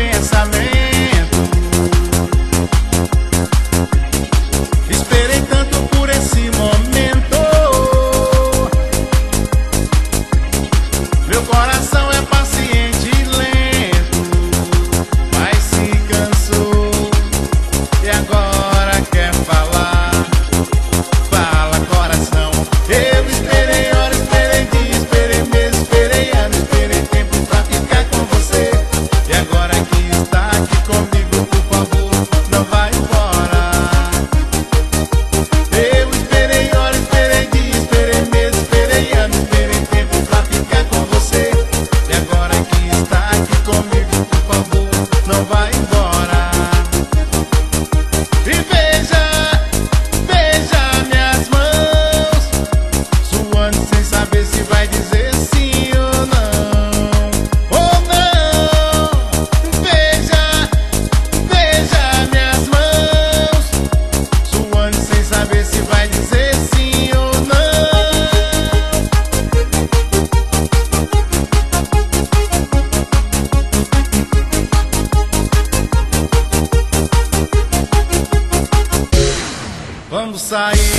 pensamento. Esperei tanto por esse momento. Meu coração é paciente e lento, mas se cansou e agora quer falar. Fala, coração. Eu esperei horas, esperei dias, esperei meses, esperei anos, esperei tempo pra ficar com você. E agora que está aqui comigo, por favor, não vai embora. Eu esperei horas, esperei dias, esperei meses, esperei anos, esperei tempo pra ficar com você. E agora que está aqui comigo, por favor, não vai embora. E veja, veja minhas mãos suando sem saber se vai dizer sim ou não. Ou não. Veja, veja minhas mãos suando sem saber se vai dizer sim ou não. Vamos sair.